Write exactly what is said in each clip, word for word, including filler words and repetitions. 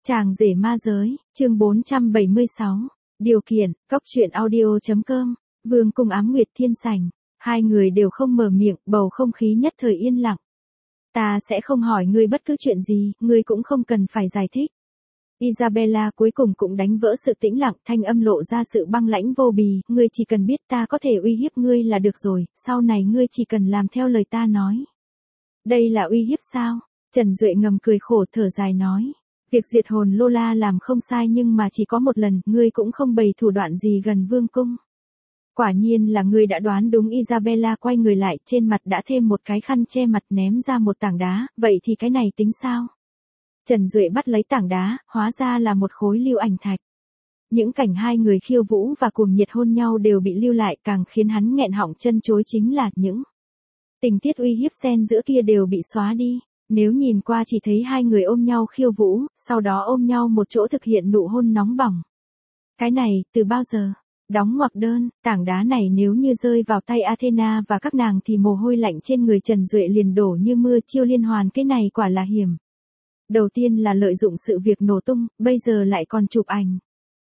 Chàng rể ma giới, chương bốn trăm bảy mươi sáu. Điều kiện, cóc truyện audio.com, Vương Cung Ám Nguyệt Thiên Sảnh. Hai người đều không mở miệng, bầu không khí nhất thời yên lặng. Ta sẽ không hỏi ngươi bất cứ chuyện gì, ngươi cũng không cần phải giải thích. Isabella cuối cùng cũng đánh vỡ sự tĩnh lặng, thanh âm lộ ra sự băng lãnh vô bì, ngươi chỉ cần biết ta có thể uy hiếp ngươi là được rồi, sau này ngươi chỉ cần làm theo lời ta nói. Đây là uy hiếp sao? Trần Duệ ngầm cười khổ thở dài nói. Việc diệt hồn Lola làm không sai nhưng mà chỉ có một lần, ngươi cũng không bày thủ đoạn gì gần vương cung. Quả nhiên là ngươi đã đoán đúng. Isabella quay người lại, trên mặt đã thêm một cái khăn che mặt, ném ra một tảng đá, vậy thì cái này tính sao? Trần Duệ bắt lấy tảng đá, hóa ra là một khối lưu ảnh thạch. Những cảnh hai người khiêu vũ và cuồng nhiệt hôn nhau đều bị lưu lại, càng khiến hắn nghẹn họng chân chối chính là những tình tiết uy hiếp xen giữa kia đều bị xóa đi. Nếu nhìn qua chỉ thấy hai người ôm nhau khiêu vũ, sau đó ôm nhau một chỗ thực hiện nụ hôn nóng bỏng. Cái này, từ bao giờ? Đóng ngoặc đơn, tảng đá này nếu như rơi vào tay Athena và các nàng thì mồ hôi lạnh trên người Trần Duệ liền đổ như mưa. Chiêu liên hoàn cái này quả là hiểm. Đầu tiên là lợi dụng sự việc nổ tung, bây giờ lại còn chụp ảnh.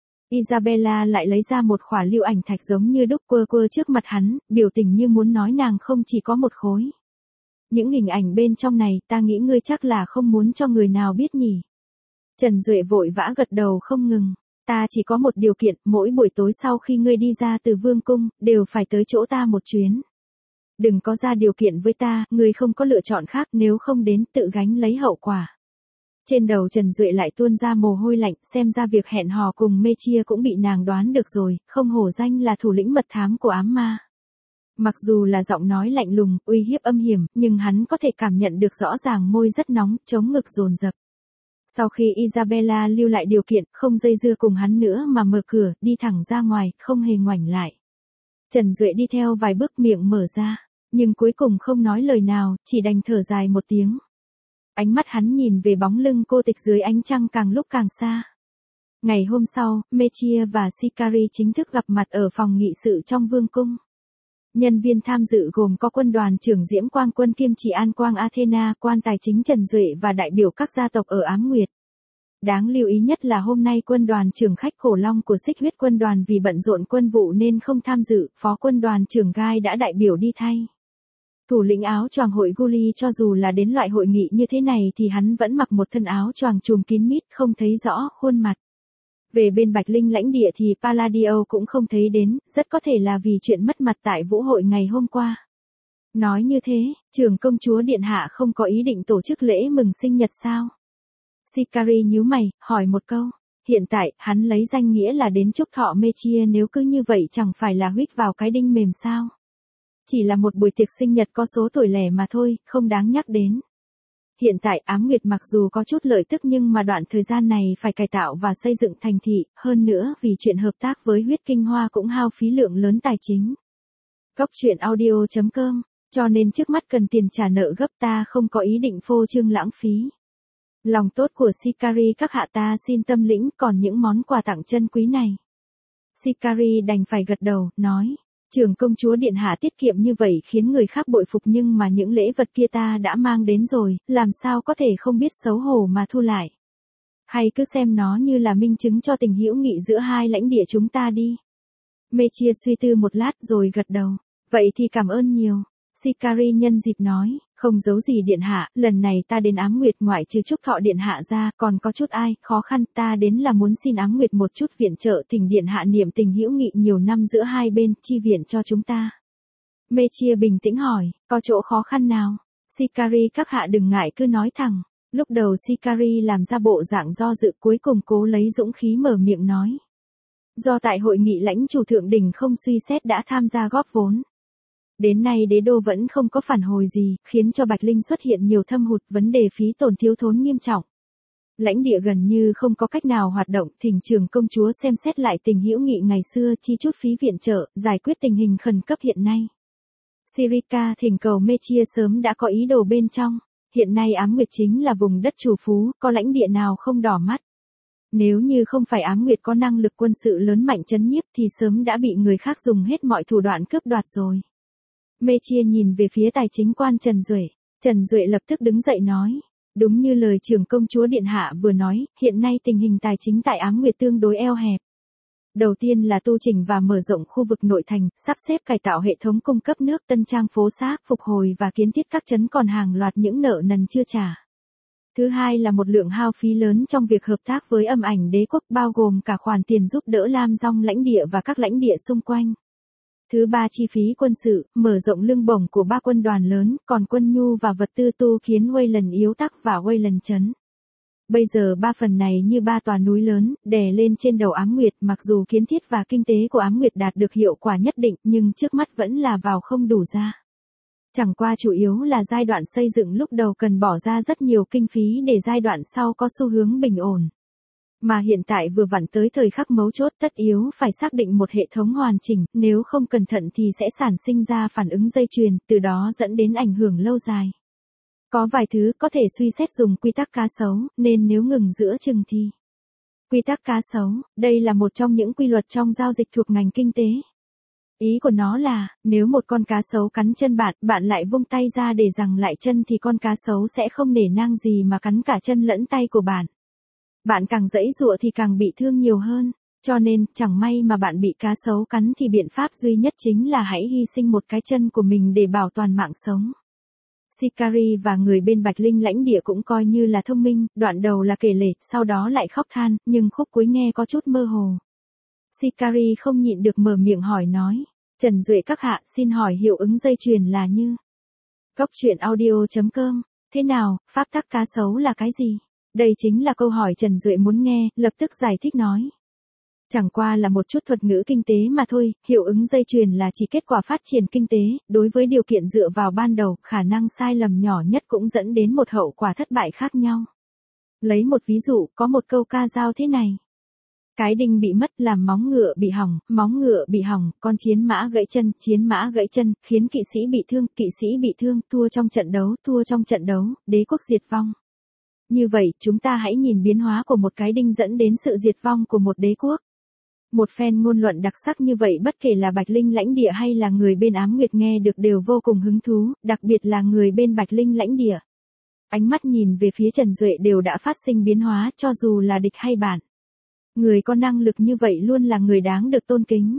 Isabella lại lấy ra một khỏa lưu ảnh thạch giống như đúc, quơ quơ trước mặt hắn, biểu tình như muốn nói nàng không chỉ có một khối. Những hình ảnh bên trong này, ta nghĩ ngươi chắc là không muốn cho người nào biết nhỉ. Trần Duệ vội vã gật đầu không ngừng. Ta chỉ có một điều kiện, mỗi buổi tối sau khi ngươi đi ra từ vương cung, đều phải tới chỗ ta một chuyến. Đừng có ra điều kiện với ta, ngươi không có lựa chọn khác, nếu không đến tự gánh lấy hậu quả. Trên đầu Trần Duệ lại tuôn ra mồ hôi lạnh, xem ra việc hẹn hò cùng Mê Chia cũng bị nàng đoán được rồi, không hổ danh là thủ lĩnh mật thám của ám ma. Mặc dù là giọng nói lạnh lùng, uy hiếp âm hiểm, nhưng hắn có thể cảm nhận được rõ ràng môi rất nóng, chống ngực dồn dập. Sau khi Isabella lưu lại điều kiện, không dây dưa cùng hắn nữa mà mở cửa, đi thẳng ra ngoài, không hề ngoảnh lại. Trần Duệ đi theo vài bước, miệng mở ra, nhưng cuối cùng không nói lời nào, chỉ đành thở dài một tiếng. Ánh mắt hắn nhìn về bóng lưng cô tịch dưới ánh trăng càng lúc càng xa. Ngày hôm sau, Mê Chia và Sikari chính thức gặp mặt ở phòng nghị sự trong vương cung. Nhân viên tham dự gồm có quân đoàn trưởng Diễm Quang Quân Kiêm Chỉ An Quang Athena, quan tài chính Trần Duệ và đại biểu các gia tộc ở Ám Nguyệt. Đáng lưu ý nhất là hôm nay quân đoàn trưởng khách Cổ Long của Xích Huyết quân đoàn vì bận rộn quân vụ nên không tham dự, phó quân đoàn trưởng Gai đã đại biểu đi thay. Thủ lĩnh áo choàng hội Guli cho dù là đến loại hội nghị như thế này thì hắn vẫn mặc một thân áo choàng trùm kín mít, không thấy rõ khuôn mặt. Về bên Bạch Linh lãnh địa thì Palladio cũng không thấy đến, rất có thể là vì chuyện mất mặt tại vũ hội ngày hôm qua. Nói như thế, trưởng công chúa điện hạ không có ý định tổ chức lễ mừng sinh nhật sao? Sikari nhíu mày, hỏi một câu. Hiện tại, hắn lấy danh nghĩa là đến chúc thọ Mê Chia, nếu cứ như vậy chẳng phải là huýt vào cái đinh mềm sao? Chỉ là một buổi tiệc sinh nhật có số tuổi lẻ mà thôi, không đáng nhắc đến. Hiện tại Ám Nguyệt mặc dù có chút lợi tức nhưng mà đoạn thời gian này phải cải tạo và xây dựng thành thị, hơn nữa vì chuyện hợp tác với huyết kinh hoa cũng hao phí lượng lớn tài chính. Cóc truyện audio.com, cho nên trước mắt cần tiền trả nợ gấp, ta không có ý định phô trương lãng phí. Lòng tốt của Sikari các hạ ta xin tâm lĩnh, còn những món quà tặng chân quý này. Sikari đành phải gật đầu, nói. Trưởng công chúa điện hạ tiết kiệm như vậy khiến người khác bội phục, nhưng mà những lễ vật kia ta đã mang đến rồi, làm sao có thể không biết xấu hổ mà thu lại. Hay cứ xem nó như là minh chứng cho tình hữu nghị giữa hai lãnh địa chúng ta đi. Mê Chia suy tư một lát rồi gật đầu. Vậy thì cảm ơn nhiều. Sikari nhân dịp nói, không giấu gì điện hạ, lần này ta đến Ám Nguyệt ngoại trừ chúc thọ điện hạ ra, còn có chút ai, khó khăn, ta đến là muốn xin Ám Nguyệt một chút viện trợ, thỉnh điện hạ niệm tình hữu nghị nhiều năm giữa hai bên, chi viện cho chúng ta. Mê Chia bình tĩnh hỏi, có chỗ khó khăn nào? Sikari các hạ đừng ngại cứ nói thẳng. Lúc đầu Sikari làm ra bộ dạng do dự, cuối cùng cố lấy dũng khí mở miệng nói. Do tại hội nghị lãnh chủ thượng đỉnh không suy xét đã tham gia góp vốn. Đến nay đế đô vẫn không có phản hồi gì, khiến cho Bạch Linh xuất hiện nhiều thâm hụt, vấn đề phí tổn thiếu thốn nghiêm trọng. Lãnh địa gần như không có cách nào hoạt động, thỉnh trưởng công chúa xem xét lại tình hữu nghị ngày xưa, chi chút phí viện trợ, giải quyết tình hình khẩn cấp hiện nay. Sirika thỉnh cầu Mê Chia sớm đã có ý đồ bên trong, hiện nay Ám Nguyệt chính là vùng đất trù phú, có lãnh địa nào không đỏ mắt. Nếu như không phải Ám Nguyệt có năng lực quân sự lớn mạnh chấn nhiếp thì sớm đã bị người khác dùng hết mọi thủ đoạn cướp đoạt rồi. Mê Chia nhìn về phía tài chính quan Trần Duệ. Trần Duệ lập tức đứng dậy nói. Đúng như lời trưởng công chúa Điện Hạ vừa nói, hiện nay tình hình tài chính tại Ám Nguyệt tương đối eo hẹp. Đầu tiên là tu chỉnh và mở rộng khu vực nội thành, sắp xếp cải tạo hệ thống cung cấp nước, tân trang phố xá, phục hồi và kiến thiết các trấn còn hàng loạt những nợ nần chưa trả. Thứ hai là một lượng hao phí lớn trong việc hợp tác với Âm Ảnh Đế quốc, bao gồm cả khoản tiền giúp đỡ Lam Dong lãnh địa và các lãnh địa xung quanh. Thứ ba chi phí quân sự, mở rộng lương bổng của ba quân đoàn lớn, còn quân nhu và vật tư tu khiến Wayland yếu tắc và Wayland chấn. Bây giờ ba phần này như ba tòa núi lớn, đè lên trên đầu Ám Nguyệt, mặc dù kiến thiết và kinh tế của Ám Nguyệt đạt được hiệu quả nhất định, nhưng trước mắt vẫn là vào không đủ ra. Chẳng qua chủ yếu là giai đoạn xây dựng lúc đầu cần bỏ ra rất nhiều kinh phí để giai đoạn sau có xu hướng bình ổn. Mà hiện tại vừa vặn tới thời khắc mấu chốt, tất yếu phải xác định một hệ thống hoàn chỉnh, nếu không cẩn thận thì sẽ sản sinh ra phản ứng dây chuyền, từ đó dẫn đến ảnh hưởng lâu dài. Có vài thứ có thể suy xét dùng quy tắc cá sấu, nên nếu ngừng giữa chừng thì. Quy tắc cá sấu, đây là một trong những quy luật trong giao dịch thuộc ngành kinh tế. Ý của nó là, nếu một con cá sấu cắn chân bạn, bạn lại vung tay ra để giằng lại chân thì con cá sấu sẽ không nể nang gì mà cắn cả chân lẫn tay của bạn. Bạn càng giãy giụa thì càng bị thương nhiều hơn, cho nên, chẳng may mà bạn bị cá sấu cắn thì biện pháp duy nhất chính là hãy hy sinh một cái chân của mình để bảo toàn mạng sống. Sikari và người bên Bạch Linh lãnh địa cũng coi như là thông minh, đoạn đầu là kể lể, sau đó lại khóc than, nhưng khúc cuối nghe có chút mơ hồ. Sikari không nhịn được mở miệng hỏi nói, Trần Duệ các hạ, xin hỏi hiệu ứng dây chuyền là như. Cốc truyện audio chấm com, thế nào, pháp tắc cá sấu là cái gì? Đây chính là câu hỏi Trần Duệ muốn nghe, lập tức giải thích nói. Chẳng qua là một chút thuật ngữ kinh tế mà thôi, hiệu ứng dây chuyền là chỉ kết quả phát triển kinh tế, đối với điều kiện dựa vào ban đầu, khả năng sai lầm nhỏ nhất cũng dẫn đến một hậu quả thất bại khác nhau. Lấy một ví dụ, có một câu ca dao thế này. Cái đinh bị mất làm móng ngựa bị hỏng, móng ngựa bị hỏng, con chiến mã gãy chân, chiến mã gãy chân, khiến kỵ sĩ bị thương, kỵ sĩ bị thương, thua trong trận đấu, thua trong trận đấu, đế quốc diệt vong. Như vậy, chúng ta hãy nhìn biến hóa của một cái đinh dẫn đến sự diệt vong của một đế quốc. Một phen ngôn luận đặc sắc như vậy bất kể là Bạch Linh lãnh địa hay là người bên Ám Nguyệt nghe được đều vô cùng hứng thú, đặc biệt là người bên Bạch Linh lãnh địa. Ánh mắt nhìn về phía Trần Duệ đều đã phát sinh biến hóa cho dù là địch hay bạn. Người có năng lực như vậy luôn là người đáng được tôn kính.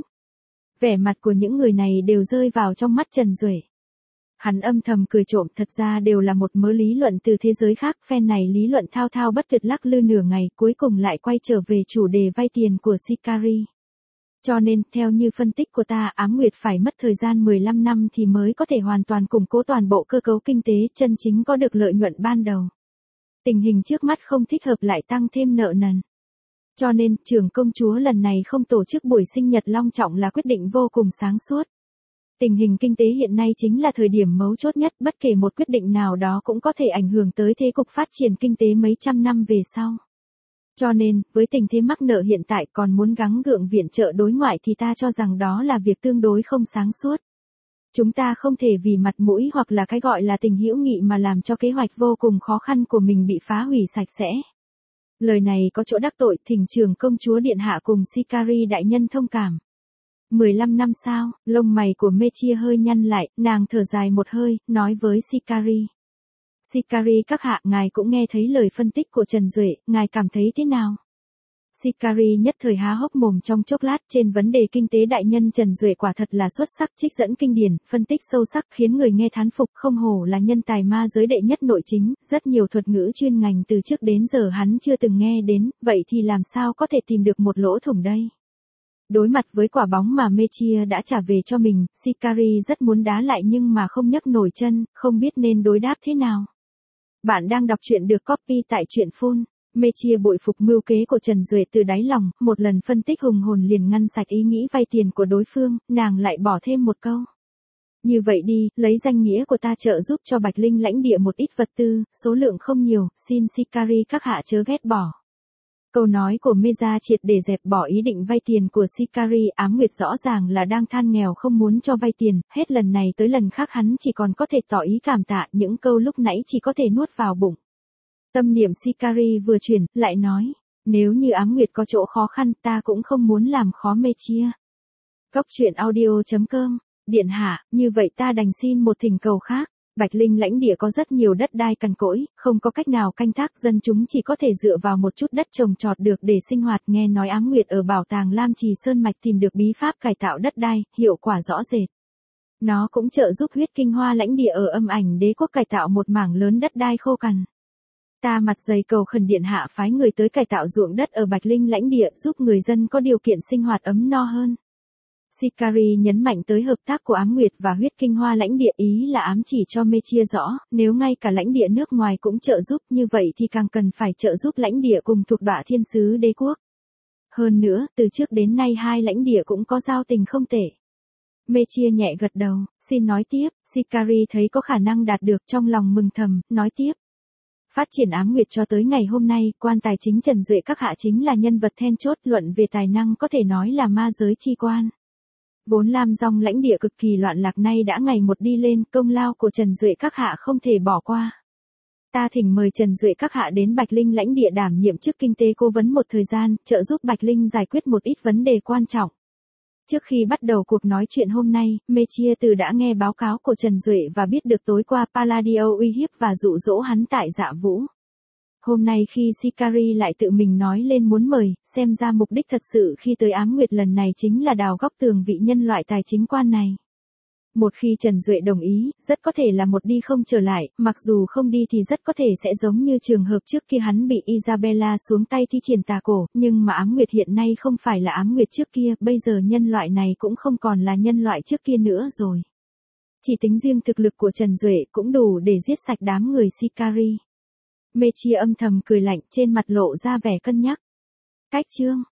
Vẻ mặt của những người này đều rơi vào trong mắt Trần Duệ. Hắn âm thầm cười trộm, thật ra đều là một mớ lý luận từ thế giới khác, phen này lý luận thao thao bất tuyệt lắc lư nửa ngày, cuối cùng lại quay trở về chủ đề vay tiền của Sikari. Cho nên, theo như phân tích của ta, Ám Nguyệt phải mất thời gian mười lăm năm thì mới có thể hoàn toàn củng cố toàn bộ cơ cấu kinh tế, chân chính có được lợi nhuận ban đầu. Tình hình trước mắt không thích hợp lại tăng thêm nợ nần. Cho nên, trưởng công chúa lần này không tổ chức buổi sinh nhật long trọng là quyết định vô cùng sáng suốt. Tình hình kinh tế hiện nay chính là thời điểm mấu chốt nhất, bất kể một quyết định nào đó cũng có thể ảnh hưởng tới thế cục phát triển kinh tế mấy trăm năm về sau. Cho nên, với tình thế mắc nợ hiện tại còn muốn gắng gượng viện trợ đối ngoại thì ta cho rằng đó là việc tương đối không sáng suốt. Chúng ta không thể vì mặt mũi hoặc là cái gọi là tình hữu nghị mà làm cho kế hoạch vô cùng khó khăn của mình bị phá hủy sạch sẽ. Lời này có chỗ đắc tội, thỉnh trưởng công chúa Điện Hạ cùng Sikari đại nhân thông cảm. mười lăm năm sao, lông mày của Mechia hơi nhăn lại, nàng thở dài một hơi, nói với Sikari. Sikari các hạ, ngài cũng nghe thấy lời phân tích của Trần Duệ, ngài cảm thấy thế nào? Sikari nhất thời há hốc mồm trong chốc lát, trên vấn đề kinh tế đại nhân Trần Duệ quả thật là xuất sắc, trích dẫn kinh điển, phân tích sâu sắc khiến người nghe thán phục, không hổ là nhân tài ma giới đệ nhất nội chính, rất nhiều thuật ngữ chuyên ngành từ trước đến giờ hắn chưa từng nghe đến, vậy thì làm sao có thể tìm được một lỗ thủng đây? Đối mặt với quả bóng mà Mechia đã trả về cho mình, Sikari rất muốn đá lại nhưng mà không nhấc nổi chân, không biết nên đối đáp thế nào. Bạn đang đọc truyện được copy tại truyện phun. Mechia bội phục mưu kế của Trần Duệ từ đáy lòng, một lần phân tích hùng hồn liền ngăn sạch ý nghĩ vay tiền của đối phương, nàng lại bỏ thêm một câu. Như vậy đi, lấy danh nghĩa của ta trợ giúp cho Bạch Linh lãnh địa một ít vật tư, số lượng không nhiều, xin Sikari các hạ chớ ghét bỏ. Câu nói của Meza triệt để dẹp bỏ ý định vay tiền của Sikari, Ám Nguyệt rõ ràng là đang than nghèo không muốn cho vay tiền, hết lần này tới lần khác hắn chỉ còn có thể tỏ ý cảm tạ, những câu lúc nãy chỉ có thể nuốt vào bụng. Tâm niệm Sikari vừa chuyển, lại nói, nếu như Ám Nguyệt có chỗ khó khăn ta cũng không muốn làm khó Mechia. Cốc truyện audio chấm com, Điện Hạ, như vậy ta đành xin một thỉnh cầu khác. Bạch Linh lãnh địa có rất nhiều đất đai cằn cỗi, không có cách nào canh tác, dân chúng chỉ có thể dựa vào một chút đất trồng trọt được để sinh hoạt. Nghe nói Ám Nguyệt ở bảo tàng Lam Trì Sơn Mạch tìm được bí pháp cải tạo đất đai, hiệu quả rõ rệt. Nó cũng trợ giúp Huyết Kinh Hoa lãnh địa ở Âm Ảnh Đế quốc cải tạo một mảng lớn đất đai khô cằn. Ta mặt dày cầu khẩn điện hạ phái người tới cải tạo ruộng đất ở Bạch Linh lãnh địa, giúp người dân có điều kiện sinh hoạt ấm no hơn. Sikari nhấn mạnh tới hợp tác của Ám Nguyệt và Huyết Kinh Hoa lãnh địa, ý là ám chỉ cho Mê chia rõ, nếu ngay cả lãnh địa nước ngoài cũng trợ giúp như vậy thì càng cần phải trợ giúp lãnh địa cùng thuộc Đọa Thiên Sứ Đế quốc. Hơn nữa, từ trước đến nay hai lãnh địa cũng có giao tình không tệ. Mê chia nhẹ gật đầu, xin nói tiếp. Sikari thấy có khả năng đạt được trong lòng mừng thầm, nói tiếp. Phát triển Ám Nguyệt cho tới ngày hôm nay, quan tài chính Trần Duệ các hạ chính là nhân vật then chốt, luận về tài năng có thể nói là ma giới chi quan. Vốn Lam Dong lãnh địa cực kỳ loạn lạc nay đã ngày một đi lên, công lao của Trần Duệ các hạ không thể bỏ qua. Ta thỉnh mời Trần Duệ các hạ đến Bạch Linh lãnh địa đảm nhiệm chức kinh tế cố vấn một thời gian, trợ giúp Bạch Linh giải quyết một ít vấn đề quan trọng. Trước khi bắt đầu cuộc nói chuyện hôm nay, Mê Chia Từ đã nghe báo cáo của Trần Duệ và biết được tối qua Palladio uy hiếp và dụ dỗ hắn tại Dạ Vũ. Hôm nay khi Sikari lại tự mình nói lên muốn mời, xem ra mục đích thật sự khi tới Ám Nguyệt lần này chính là đào góc tường vị nhân loại tài chính quan này. Một khi Trần Duệ đồng ý, rất có thể là một đi không trở lại, mặc dù không đi thì rất có thể sẽ giống như trường hợp trước kia hắn bị Isabella xuống tay thi triển tà cổ, nhưng mà Ám Nguyệt hiện nay không phải là Ám Nguyệt trước kia, bây giờ nhân loại này cũng không còn là nhân loại trước kia nữa rồi. Chỉ tính riêng thực lực của Trần Duệ cũng đủ để giết sạch đám người Sikari. Mê Chia âm thầm cười lạnh, trên mặt lộ ra vẻ cân nhắc. Cách chương